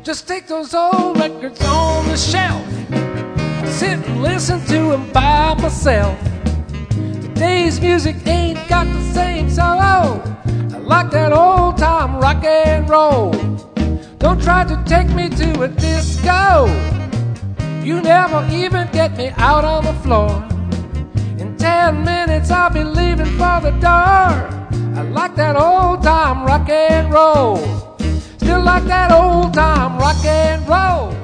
Just take those old records on the shelf, sit and listen to them by myself. Today's music ain't got the same soul. I like that old time rock and roll. Don't try to take me to a disco. You never even get me out on the floor. In 10 minutes I'll be leaving for the door. I like that old time rock and roll. Still like that old time rock and roll.